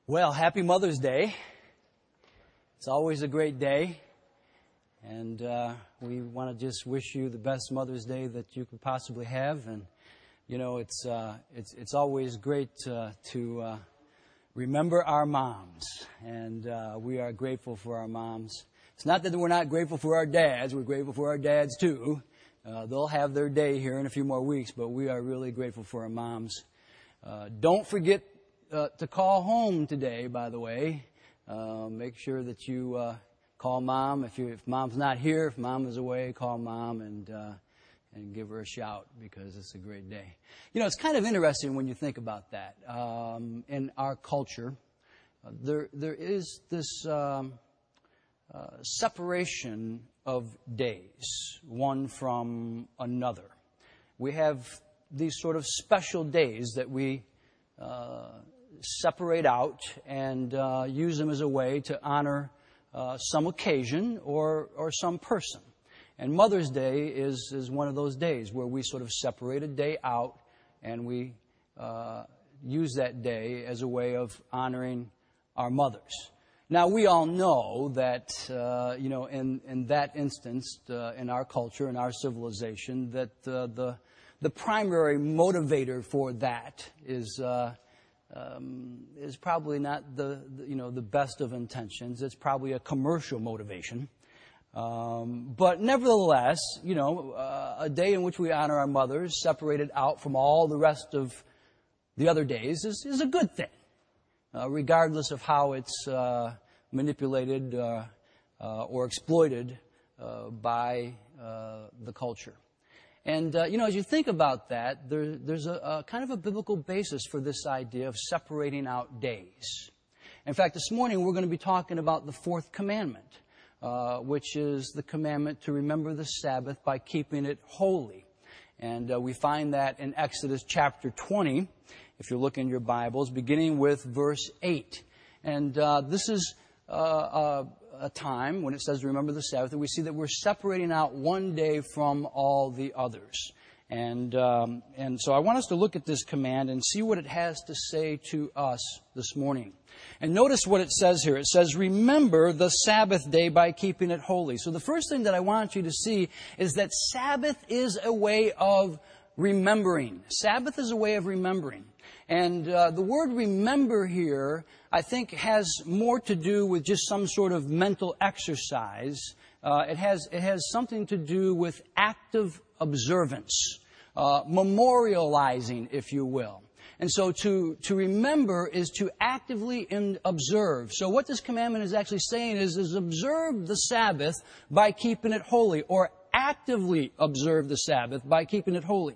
Well, happy Mother's Day. It's always a great day. And we want to just wish you the best Mother's Day that you could possibly have. And, you know, it's always great to remember our moms. And we are grateful for our moms. It's not that we're not grateful for our dads. We're grateful for our dads, too. They'll have their day here in a few more weeks, but we are really grateful for our moms. Don't forget to call home today, by the way. Make sure that you call Mom. If Mom's not here, if Mom is away, call Mom and give her a shout because it's a great day. You know, it's kind of interesting when you think about that. In our culture, there is this separation of days, one from another. We have these sort of special days that we separate out and use them as a way to honor some occasion or some person. And Mother's Day is one of those days where we sort of separate a day out and we use that day as a way of honoring our mothers. Now, we all know that, in that instance, in our culture, in our civilization, that the primary motivator for that is probably not the best of intentions. It's probably a commercial motivation. But nevertheless, a day in which we honor our mothers, separated out from all the rest of the other days, is a good thing, regardless of how it's manipulated or exploited by the culture. And, as you think about that, there's a kind of a biblical basis for this idea of separating out days. In fact, this morning we're going to be talking about the fourth commandment, which is the commandment to remember the Sabbath by keeping it holy. And we find that in Exodus chapter 20, if you look in your Bibles, beginning with verse 8. And this is a time when it says remember the Sabbath, that we see that we're separating out one day from all the others. And so I want us to look at this command and see what it has to say to us this morning. And notice what it says here. It says, remember the Sabbath day by keeping it holy. So the first thing that I want you to see is that Sabbath is a way of remembering. Sabbath is a way of remembering. And the word remember here, I think, has more to do with just some sort of mental exercise. It has something to do with active observance, memorializing, if you will. And so to remember is to actively observe. So what this commandment is actually saying is observe the Sabbath by keeping it holy, or actively observe the Sabbath by keeping it holy.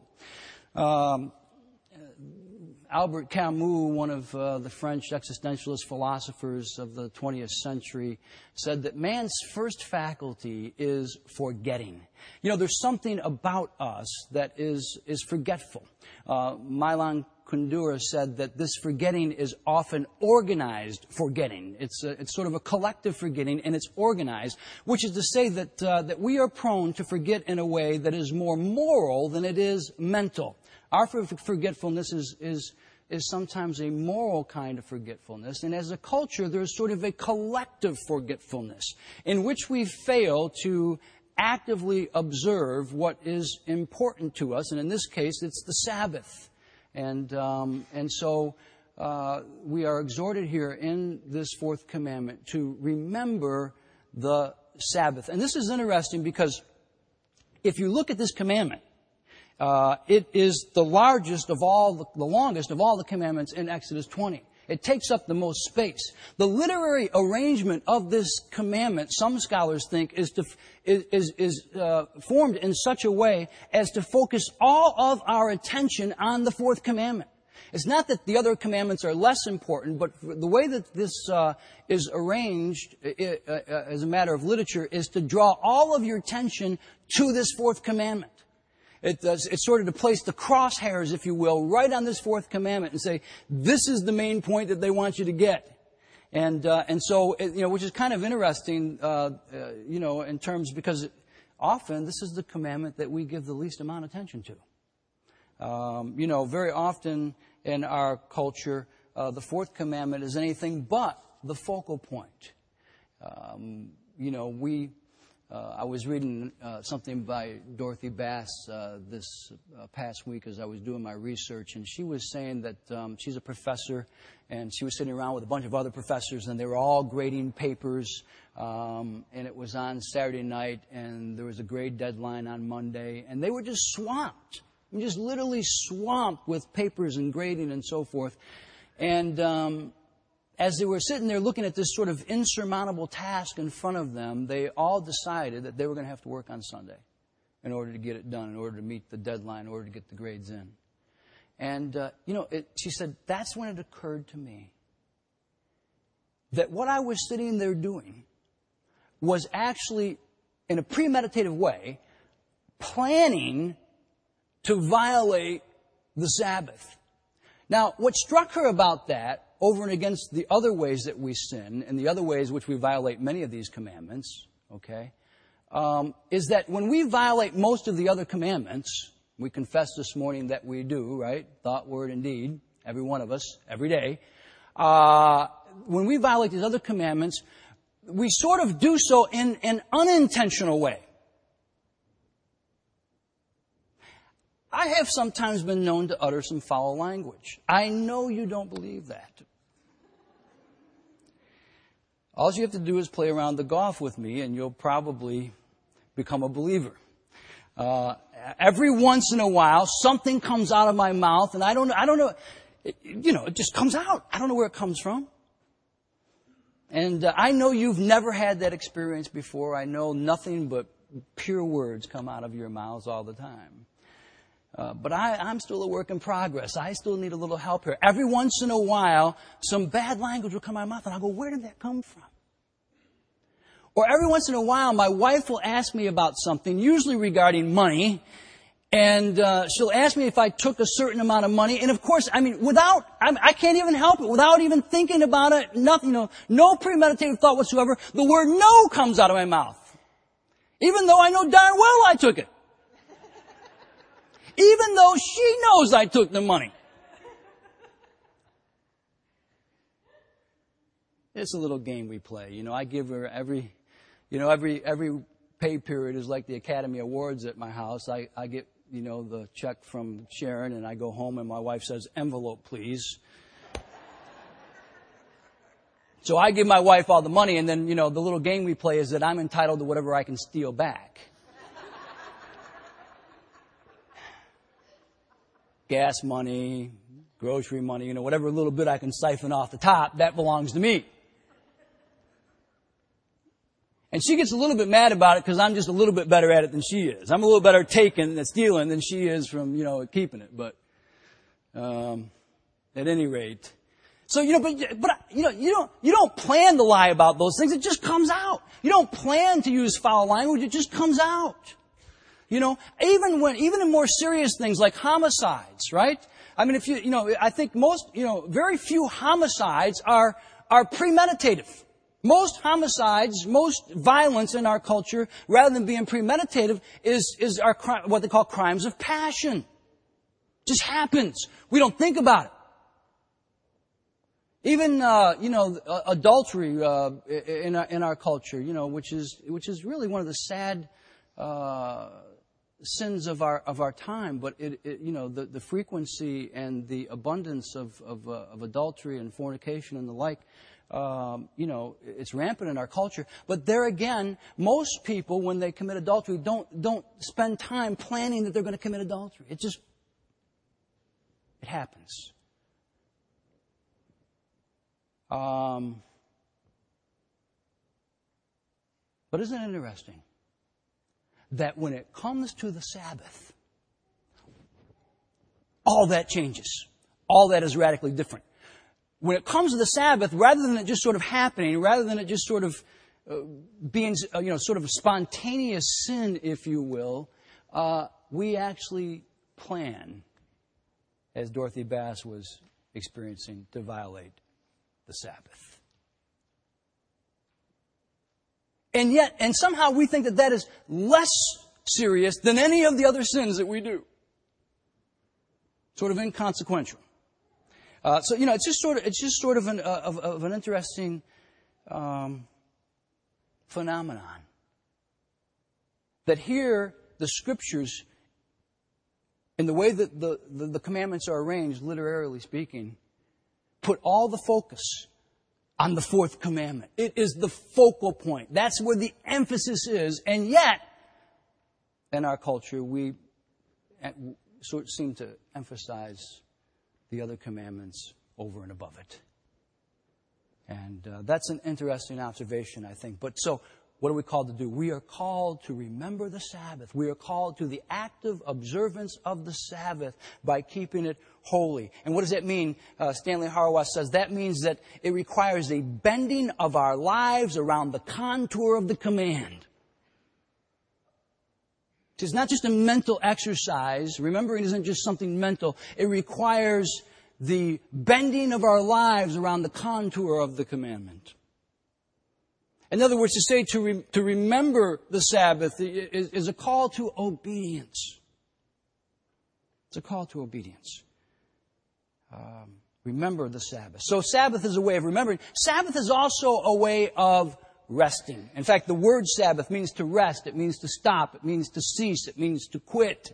Albert Camus, one of the French existentialist philosophers of the 20th century, said that man's first faculty is forgetting. There's something about us that is forgetful. Milan Kundera said that this forgetting is often organized forgetting. It's sort of a collective forgetting, and it's organized, which is to say that we are prone to forget in a way that is more moral than it is mental. Our forgetfulness is sometimes a moral kind of forgetfulness. And as a culture, there's sort of a collective forgetfulness in which we fail to actively observe what is important to us. And in this case, it's the Sabbath. And so we are exhorted here in this fourth commandment to remember the Sabbath. And this is interesting because if you look at this commandment, it is the longest of all the commandments in Exodus 20. It takes up the most space. The literary arrangement of this commandment, some scholars think, is formed in such a way as to focus all of our attention on the fourth commandment. It's not that the other commandments are less important, but the way that this is arranged as a matter of literature is to draw all of your attention to this fourth commandment. It's sort of to place the crosshairs, if you will, right on this fourth commandment and say, this is the main point that they want you to get. And so, which is kind of interesting, in terms, because often this is the commandment that we give the least amount of attention to. Very often in our culture, the fourth commandment is anything but the focal point. I was reading something by Dorothy Bass this past week as I was doing my research, and she was saying that she's a professor, and she was sitting around with a bunch of other professors, and they were all grading papers, and it was on Saturday night, and there was a grade deadline on Monday, and they were just swamped. I mean, just literally swamped with papers and grading and so forth. And as they were sitting there looking at this sort of insurmountable task in front of them, they all decided that they were going to have to work on Sunday in order to get it done, in order to meet the deadline, in order to get the grades in. And, she said, that's when it occurred to me that what I was sitting there doing was actually, in a premeditative way, planning to violate the Sabbath. Now, what struck her about that, over and against the other ways that we sin and the other ways which we violate many of these commandments, is that when we violate most of the other commandments, we confess this morning that we do, right? Thought, word, and deed, every one of us, every day. When we violate these other commandments, we sort of do so in an unintentional way. I have sometimes been known to utter some foul language. I know you don't believe that. All you have to do is play around the golf with me, and you'll probably become a believer. Every once in a while, something comes out of my mouth, and I don't know, it just comes out. I don't know where it comes from. And I know you've never had that experience before. I know nothing but pure words come out of your mouths all the time. But I'm still a work in progress. I still need a little help here. Every once in a while, some bad language will come out of my mouth, and I'll go, where did that come from? Or every once in a while, my wife will ask me about something, usually regarding money, and she'll ask me if I took a certain amount of money. And of course, I can't even help it. Without even thinking about it, nothing, no premeditated thought whatsoever, the word no comes out of my mouth. Even though I know darn well I took it. Even though she knows I took the money. It's a little game we play. I give her every pay period is like the Academy Awards at my house. I get, the check from Sharon, and I go home and my wife says, envelope, please. So I give my wife all the money, and then, the little game we play is that I'm entitled to whatever I can steal back. Gas money, grocery money, whatever little bit I can siphon off the top, that belongs to me. And she gets a little bit mad about it because I'm just a little bit better at it than she is. I'm a little better at taking and stealing than she is from, keeping it. But at any rate, so you don't plan to lie about those things. It just comes out. You don't plan to use foul language. It just comes out. Even in more serious things like homicides, right? I mean, I think very few homicides are premeditative. Most homicides, most violence in our culture, rather than being premeditative, is what they call crimes of passion. It just happens. We don't think about it. Even, adultery, in our culture, which is really one of the sad, sins of our time, but the frequency and the abundance of adultery and fornication and the like, it's rampant in our culture. But there again, most people, when they commit adultery, don't spend time planning that they're going to commit adultery. It happens. But isn't it interesting that when it comes to the Sabbath, all that changes. All that is radically different. When it comes to the Sabbath, rather than it just sort of happening, rather than it just sort of being, sort of a spontaneous sin, if you will, we actually plan, as Dorothy Bass was experiencing, to violate the Sabbath. And somehow we think that is less serious than any of the other sins that we do. Sort of inconsequential. So it's just sort of an interesting phenomenon that here the Scriptures, in the way that the commandments are arranged, literarily speaking, put all the focus on the fourth commandment. It is the focal point. That's where the emphasis is. And yet, in our culture, we sort of seem to emphasize the other commandments over and above it. And that's an interesting observation, I think. But so, what are we called to do? We are called to remember the Sabbath. We are called to the active observance of the Sabbath by keeping it holy. And what does that mean? Stanley Hauerwas says that means that it requires a bending of our lives around the contour of the command. It's not just a mental exercise. Remembering isn't just something mental. It requires the bending of our lives around the contour of the commandment. In other words, to say to remember the Sabbath is a call to obedience. It's a call to obedience. Remember the Sabbath. So Sabbath is a way of remembering. Sabbath is also a way of resting. In fact, the word Sabbath means to rest. It means to stop. It means to cease. It means to quit.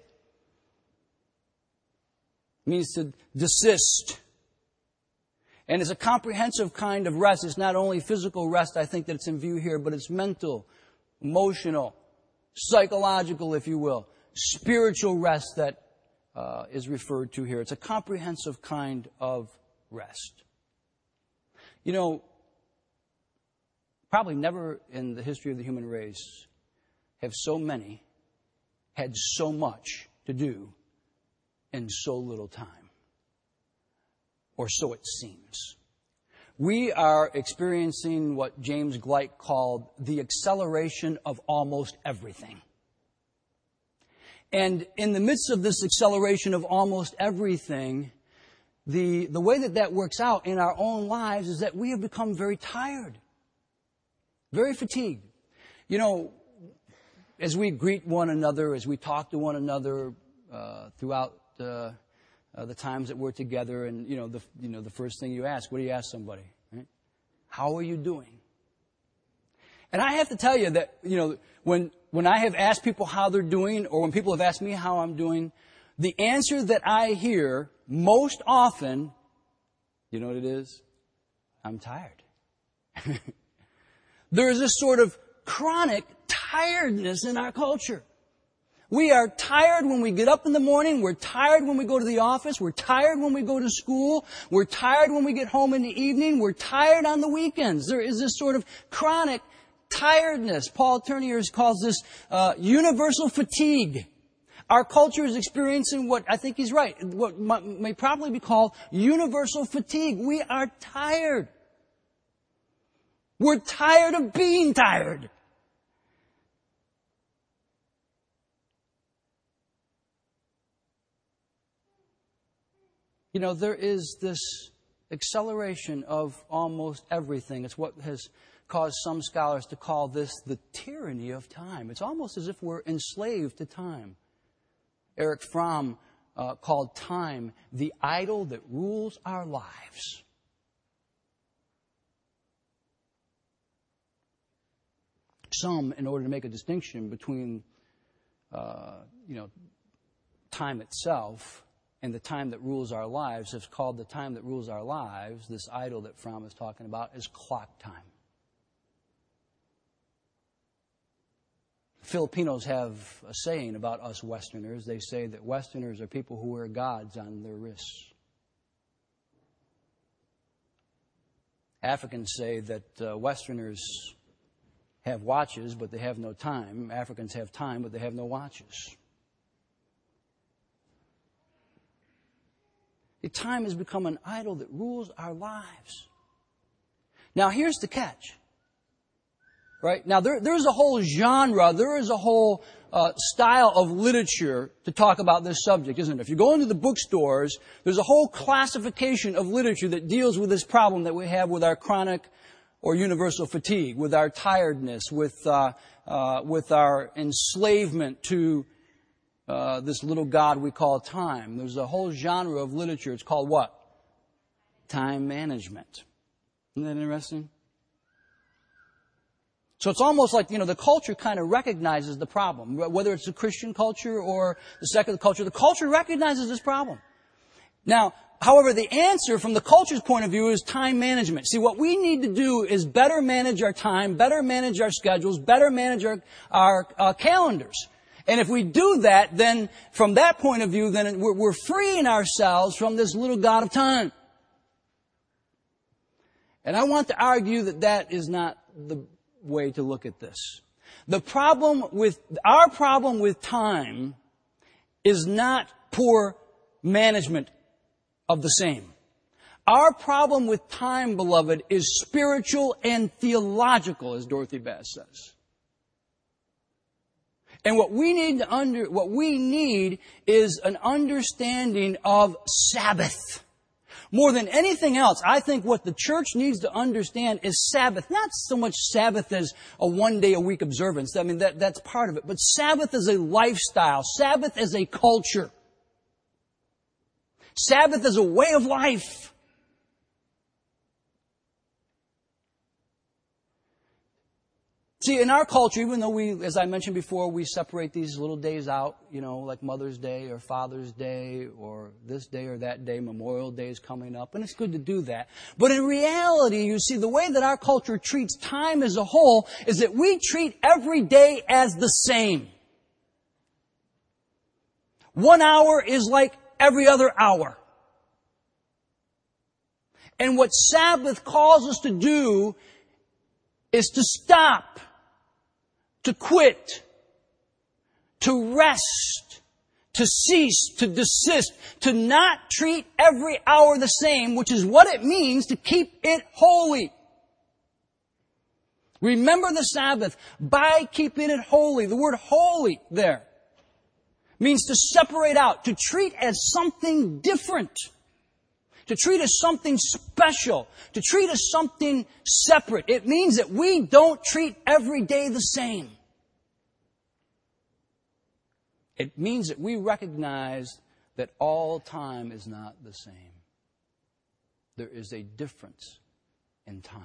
It means to desist. And it's a comprehensive kind of rest. It's not only physical rest, I think, that it's in view here, but it's mental, emotional, psychological, if you will, spiritual rest that is referred to here. It's a comprehensive kind of rest. You know, probably never in the history of the human race have so many had so much to do in so little time. Or so it seems. We are experiencing what James Gleick called the acceleration of almost everything. And in the midst of this acceleration of almost everything, the way that works out in our own lives is that we have become very tired, very fatigued. You know, as we greet one another, as we talk to one another throughout the times that we're together, and the first thing you ask, what do you ask somebody? Right? How are you doing? And I have to tell you that when I have asked people how they're doing, or when people have asked me how I'm doing, the answer that I hear most often, you know what it is? I'm tired. There is this sort of chronic tiredness in our culture. We are tired when we get up in the morning. We're tired when we go to the office. We're tired when we go to school. We're tired when we get home in the evening. We're tired on the weekends. There is this sort of chronic tiredness. Paul Turnier calls this universal fatigue. Our culture is experiencing what, I think he's right, what may probably be called universal fatigue. We are tired. We're tired of being tired. You know, there is this acceleration of almost everything. It's what has caused some scholars to call this the tyranny of time. It's almost as if we're enslaved to time. Erich Fromm called time the idol that rules our lives. Some, in order to make a distinction between, time itself and the time that rules our lives, have called the time that rules our lives, this idol that Fromm is talking about, is clock time. Filipinos have a saying about us Westerners. They say that Westerners are people who wear gods on their wrists. Africans say that Westerners have watches, but they have no time. Africans have time, but they have no watches. The time has become an idol that rules our lives. Now, here's the catch. Right? Now, there's a whole genre, there is a whole style of literature to talk about this subject, isn't there? If you go into the bookstores, there's a whole classification of literature that deals with this problem that we have with our chronic or universal fatigue, with our tiredness, with our enslavement to this little god we call time. There's a whole genre of literature. It's called what? time management. Isn't that interesting? So it's almost like, the culture kind of recognizes the problem. Whether it's the Christian culture or the secular culture, the culture recognizes this problem. Now, however, the answer from the culture's point of view is time management. See, what we need to do is better manage our time, better manage our schedules, better manage our calendars. And if we do that, then from that point of view, then we're freeing ourselves from this little god of time. And I want to argue that that is not the way to look at this. Our problem with time is not poor management of the same. Our problem with time, beloved, is spiritual and theological, as Dorothy Bass says. And what we need is an understanding of Sabbath. More than anything else, I think what the church needs to understand is Sabbath. Not so much Sabbath as a one-day-a-week observance. I mean, that's part of it. But Sabbath as a lifestyle. Sabbath as a culture. Sabbath as a way of life. See, in our culture, even though as I mentioned before, we separate these little days out, like Mother's Day or Father's Day or this day or that day, Memorial Day is coming up, and it's good to do that. But in reality, you see, the way that our culture treats time as a whole is that we treat every day as the same. 1 hour is like every other hour. And what Sabbath calls us to do is to stop, to quit, to rest, to cease, to desist, to not treat every hour the same, which is what it means to keep it holy. Remember the Sabbath by keeping it holy. The word holy there means to separate out, to treat as something different. To treat as something special, to treat as something separate. It means that we don't treat every day the same. It means that we recognize that all time is not the same. There is a difference in time.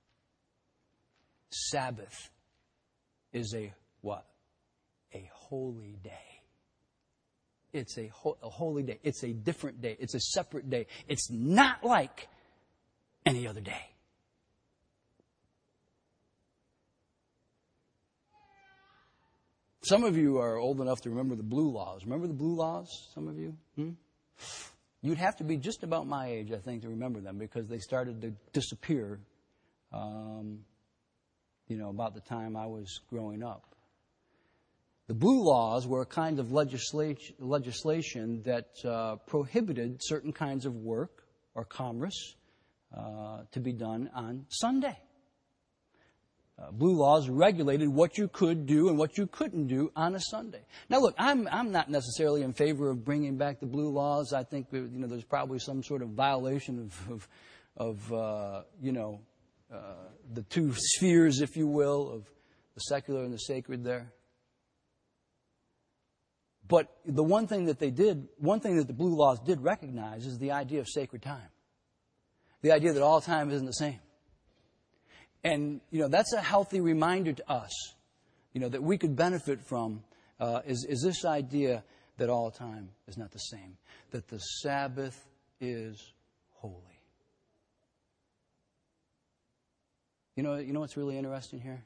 Sabbath is a what? A holy day. It's a holy day. It's a different day. It's a separate day. It's not like any other day. Some of you are old enough to remember the Blue Laws. Remember the Blue Laws, some of you? You'd have to be just about my age, I think, to remember them because they started to disappear, about the time I was growing up. The Blue Laws were a kind of legislation that prohibited certain kinds of work or commerce to be done on Sunday. Blue Laws regulated what you could do and what you couldn't do on a Sunday. Now, look, I'm not necessarily in favor of bringing back the Blue Laws. I think there's probably some sort of violation of the two spheres, if you will, of the secular and the sacred there. But the one thing that the Blue Laws did recognize is the idea of sacred time. The idea that all time isn't the same. And, that's a healthy reminder to us, that we could benefit from, is this idea that all time is not the same. That the Sabbath is holy. You know what's really interesting here?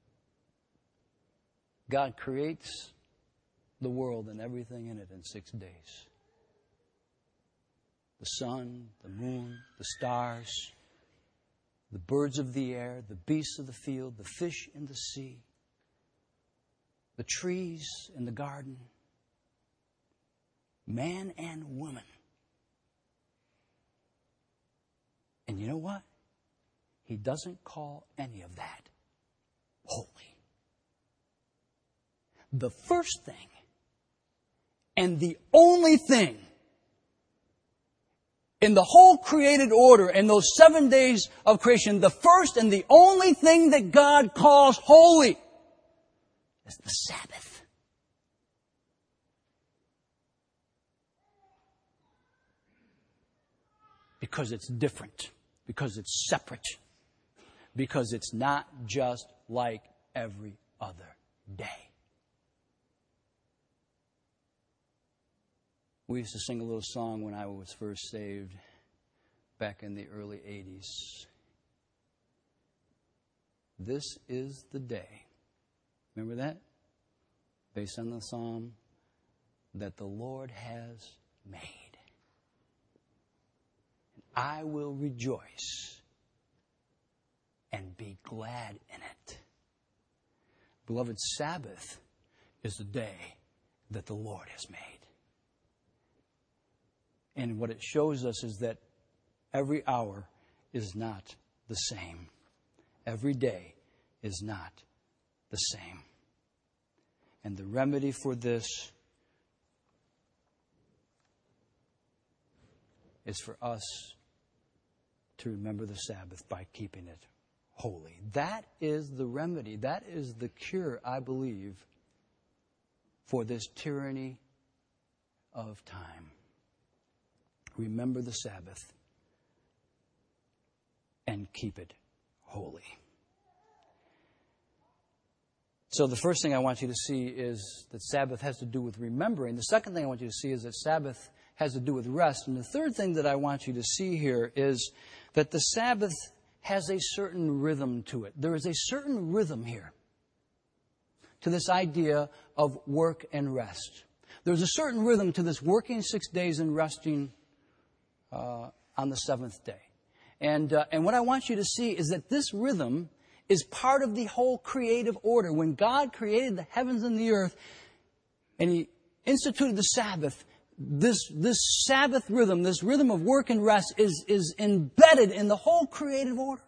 God creates the world and everything in it in 6 days. The sun, the moon, the stars, the birds of the air, the beasts of the field, the fish in the sea, the trees in the garden, man and woman. And you know what? He doesn't call any of that holy. The first thing and the only thing in the whole created order in those 7 days of creation, the first and the only thing that God calls holy is the Sabbath. because it's different, because it's separate, because it's not just like every other day. We used to sing a little song when I was first saved back in the early 80s. This is the day. Remember that? Based on the psalm that the Lord has made. I will rejoice and be glad in it. Beloved, Sabbath is the day that the Lord has made. And what it shows us is that every hour is not the same. Every day is not the same. And the remedy for this is for us to remember the Sabbath by keeping it holy. That is the remedy. That is the cure, I believe, for this tyranny of time. Remember the Sabbath and keep it holy. So the first thing I want you to see is that Sabbath has to do with remembering. The second thing I want you to see is that Sabbath has to do with rest. And the third thing that I want you to see here is that the Sabbath has a certain rhythm to it. There is a certain rhythm here to this idea of work and rest. There's a certain rhythm to this working 6 days and resting on the seventh day. And what I want you to see is that this rhythm is part of the whole creative order. When God created the heavens and the earth and He instituted the Sabbath, this Sabbath rhythm, this rhythm of work and rest is embedded in the whole creative order.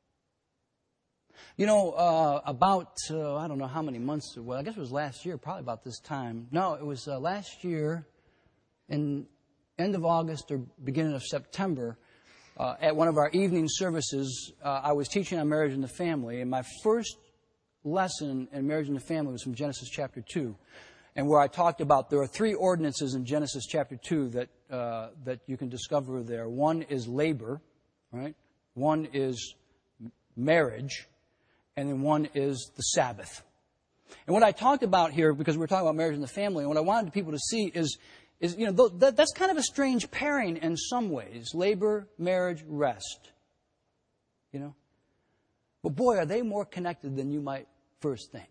You know, I don't know how many months, well, I guess it was last year, probably about this time. No, it was last year in end of August or beginning of September, at one of our evening services, I was teaching on marriage and the family, and my first lesson in marriage and the family was from Genesis chapter 2, and where I talked about there are 3 ordinances in Genesis chapter 2 that you can discover there. One is labor, right? One is marriage, and then one is the Sabbath. And what I talked about here, because we're talking about marriage and the family, and what I wanted people to see is you know, that's kind of a strange pairing in some ways. Labor, marriage, rest. You know? But boy, are they more connected than you might first think.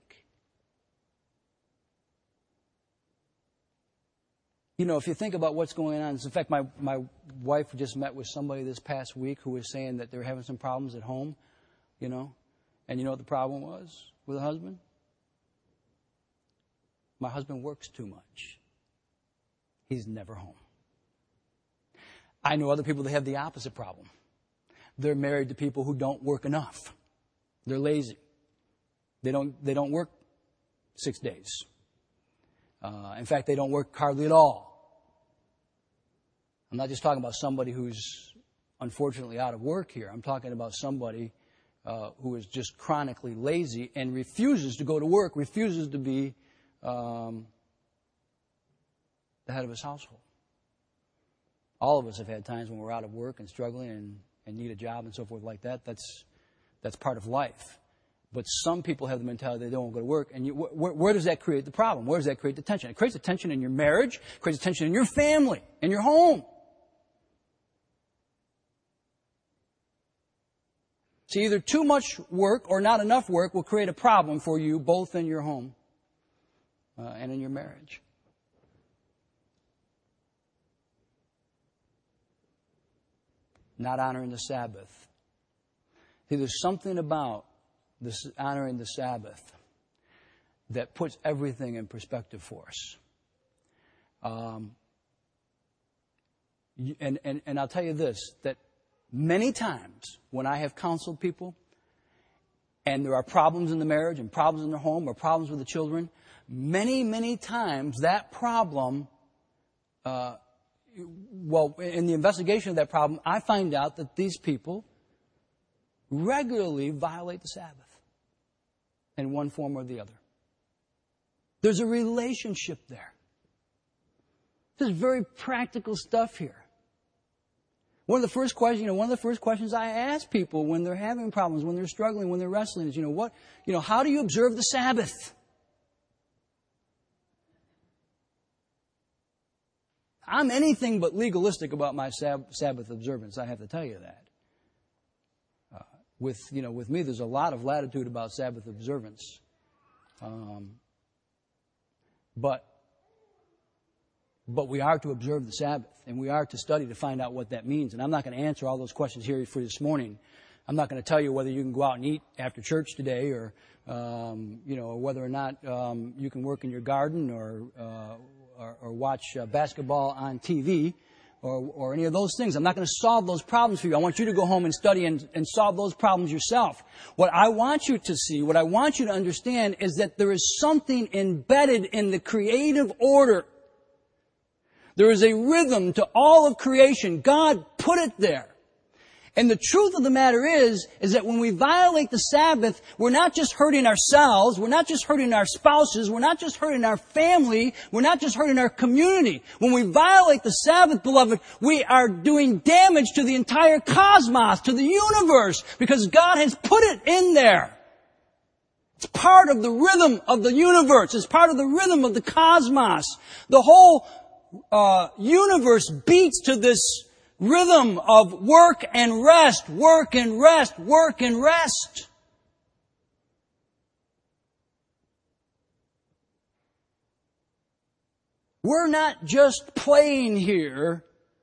You know, if you think about what's going on, in fact, my wife just met with somebody this past week who was saying that they're having some problems at home, you know. And you know what the problem was with the husband? My husband works too much. He's never home. I know other people that have the opposite problem. They're married to people who don't work enough. They're lazy. They don't work 6 days. In fact, they don't work hardly at all. I'm not just talking about somebody who's unfortunately out of work here. I'm talking about somebody who is just chronically lazy and refuses to go to work, refuses to be the head of his household. All of us have had times when we're out of work and struggling and need a job and so forth like that. That's part of life. But some people have the mentality they don't want to go to work. And where does that create the problem? Where does that create the tension? It creates the tension in your marriage. It creates the tension in your family, in your home. See, either too much work or not enough work will create a problem for you both in your home and in your marriage. Not honoring the Sabbath. See, there's something about this honoring the Sabbath that puts everything in perspective for us. And I'll tell you this, that many times when I have counseled people and there are problems in the marriage and problems in the home or problems with the children, many times that problem in the investigation of that problem, I find out that these people regularly violate the Sabbath in one form or the other. There's a relationship there. This is very practical stuff here. One of the first questions I ask people when they're having problems, when they're struggling, when they're wrestling is, how do you observe the Sabbath? I'm anything but legalistic about my Sabbath observance, I have to tell you that. With me, there's a lot of latitude about Sabbath observance. But we are to observe the Sabbath, and we are to study to find out what that means. And I'm not going to answer all those questions here for this morning. I'm not going to tell you whether you can go out and eat after church today, or whether or not you can work in your garden, or watch basketball on TV, or any of those things. I'm not going to solve those problems for you. I want you to go home and study and solve those problems yourself. What I want you to see, what I want you to understand, is that there is something embedded in the creative order. There is a rhythm to all of creation. God put it there. And the truth of the matter is that when we violate the Sabbath, we're not just hurting ourselves, we're not just hurting our spouses, we're not just hurting our family, we're not just hurting our community. When we violate the Sabbath, beloved, we are doing damage to the entire cosmos, to the universe, because God has put it in there. It's part of the rhythm of the universe. It's part of the rhythm of the cosmos. The whole universe beats to this rhythm of work and rest, work and rest, work and rest. We're not just playing here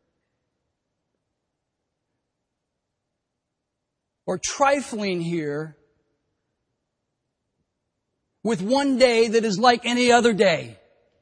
or trifling here with one day that is like any other day.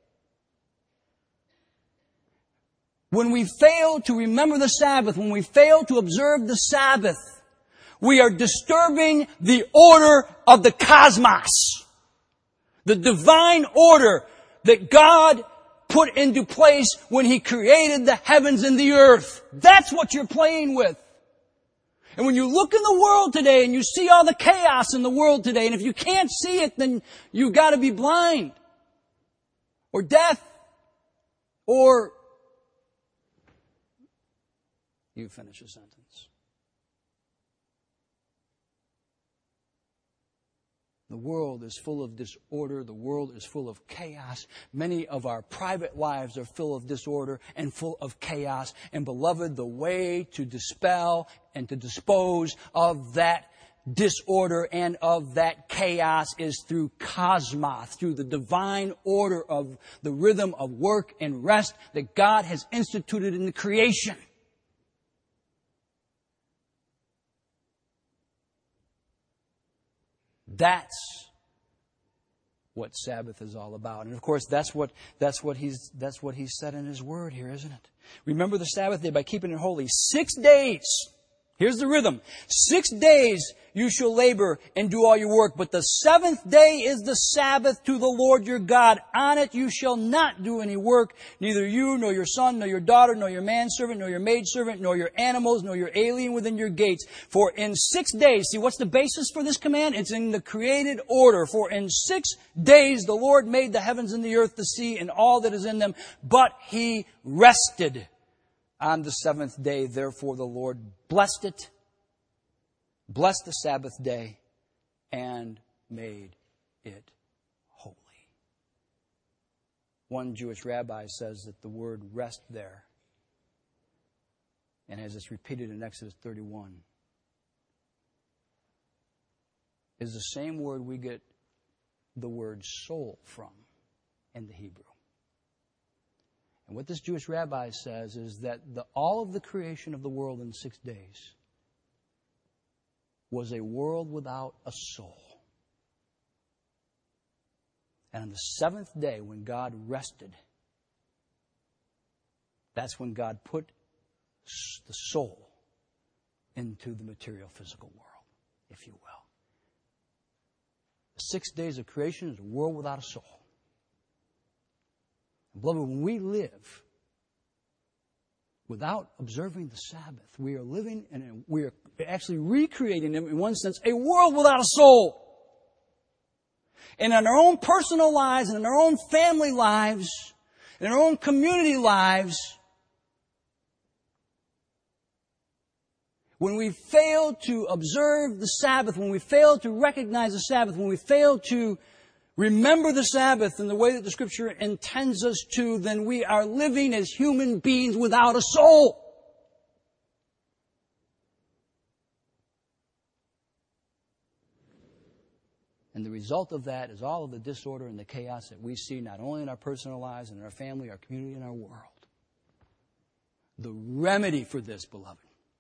When we fail to remember the Sabbath, when we fail to observe the Sabbath, we are disturbing the order of the cosmos. The divine order that God put into place when He created the heavens and the earth. That's what you're playing with. And when you look in the world today and you see all the chaos in the world today, and if you can't see it, then you've got to be blind, or deaf, or you finish a sentence. The world is full of disorder. The world is full of chaos. Many of our private lives are full of disorder and full of chaos. And beloved, the way to dispel and to dispose of that disorder and of that chaos is through cosmos, through the divine order of the rhythm of work and rest that God has instituted in the creation. That's what Sabbath is all about. And of course, that's what he's said in His Word here, isn't it? Remember the Sabbath day by keeping it holy. 6 days. Here's the rhythm. 6 days you shall labor and do all your work, but the seventh day is the Sabbath to the Lord your God. On it you shall not do any work, neither you, nor your son, nor your daughter, nor your manservant, nor your maidservant, nor your animals, nor your alien within your gates. For in 6 days, see what's the basis for this command? It's in the created order. For in 6 days the Lord made the heavens and the earth, the sea, and all that is in them, but He rested on the seventh day. Therefore the Lord blessed it, blessed the Sabbath day, and made it holy. One Jewish rabbi says that the word rest there, and as it's repeated in Exodus 31, is the same word we get the word soul from in the Hebrew. And what this Jewish rabbi says is that all of the creation of the world in 6 days was a world without a soul. And on the seventh day, when God rested, that's when God put the soul into the material physical world, if you will. The 6 days of creation is a world without a soul. Beloved, when we live without observing the Sabbath, we are living and we are actually recreating, in one sense, a world without a soul. And in our own personal lives, and in our own family lives, and in our own community lives, when we fail to observe the Sabbath, when we fail to recognize the Sabbath, when we fail to remember the Sabbath in the way that the Scripture intends us to, then we are living as human beings without a soul. And the result of that is all of the disorder and the chaos that we see not only in our personal lives and in our family, our community, and our world. The remedy for this, beloved,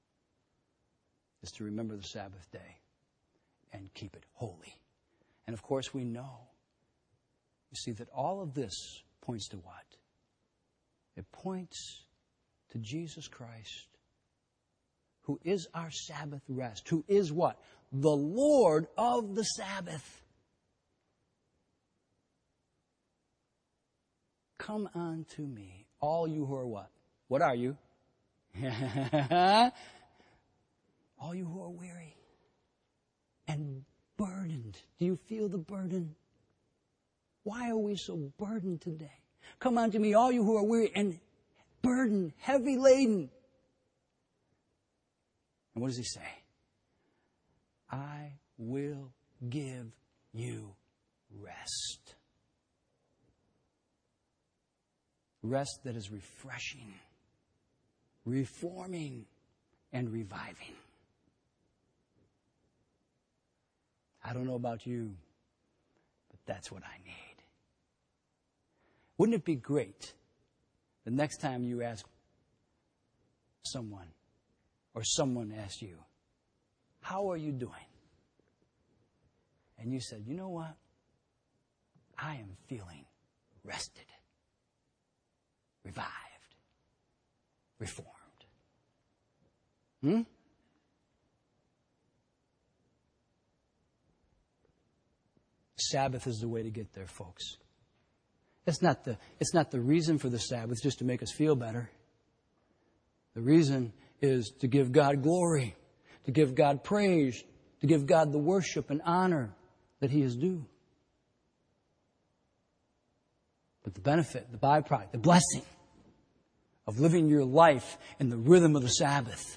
is to remember the Sabbath day and keep it holy. And of course we know, you see, that all of this points to what? It points to Jesus Christ, who is our Sabbath rest, who is what? The Lord of the Sabbath. Come unto me, all you who are what? What are you? All you who are weary and burdened. Do you feel the burden? Why are we so burdened today? Come unto me, all you who are weary and burdened, heavy laden. And what does he say? I will give you rest. Rest that is refreshing, reforming, and reviving. I don't know about you, but that's what I need. Wouldn't it be great the next time you ask someone, or someone asks you, how are you doing? And you said, you know what? I am feeling rested, revived, reformed. Sabbath is the way to get there, folks. It's not the reason for the Sabbath just to make us feel better. The reason is to give God glory, to give God praise, to give God the worship and honor that He is due. But the benefit, the byproduct, the blessing of living your life in the rhythm of the Sabbath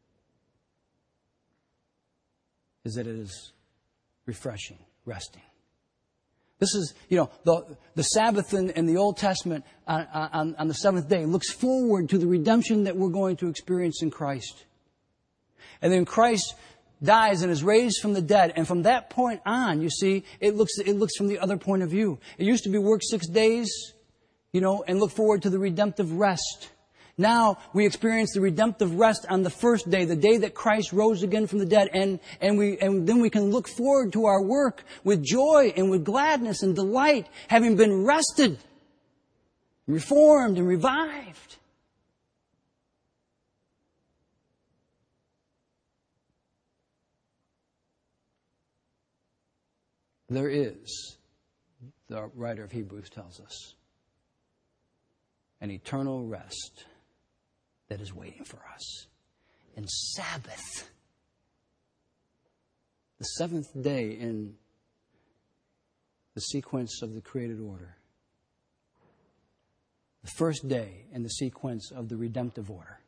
is that it is refreshing, resting. This is, the Sabbath in the Old Testament on the seventh day looks forward to the redemption that we're going to experience in Christ. And then Christ dies and is raised from the dead. And from that point on, you see, it looks from the other point of view. It used to be work 6 days, and look forward to the redemptive rest. Now we experience the redemptive rest on the first day, the day that Christ rose again from the dead, and then we can look forward to our work with joy and with gladness and delight, having been rested, reformed, and revived. There is, the writer of Hebrews tells us, an eternal rest that is waiting for us. And Sabbath, the seventh day in the sequence of the created order, the first day in the sequence of the redemptive order.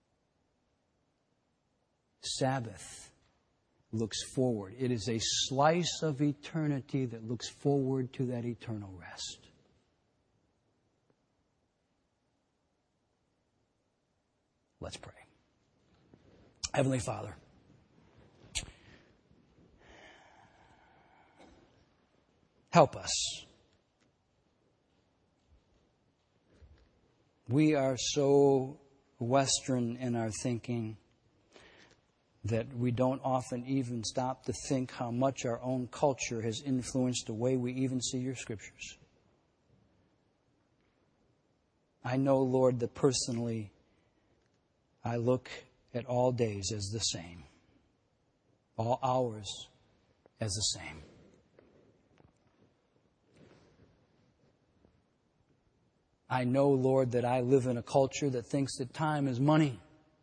Sabbath looks forward. It is a slice of eternity that looks forward to that eternal rest. Let's pray. Heavenly Father, help us. We are so Western in our thinking that we don't often even stop to think how much our own culture has influenced the way we even see your Scriptures. I know, Lord, that personally I look at all days as the same, all hours as the same. I know, Lord, that I live in a culture that thinks that time is money.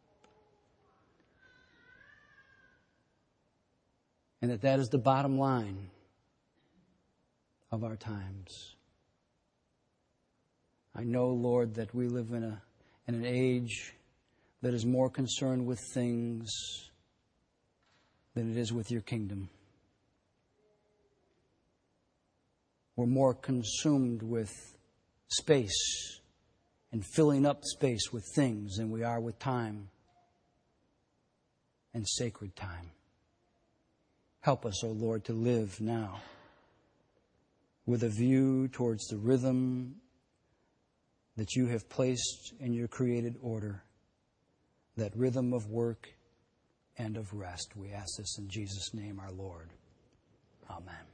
And that is the bottom line of our times. I know, Lord, that we live in an age that is more concerned with things than it is with your kingdom. We're more consumed with space and filling up space with things than we are with time and sacred time. Help us, O Lord, to live now with a view towards the rhythm that you have placed in your created order, that rhythm of work and of rest. We ask this in Jesus' name, our Lord. Amen.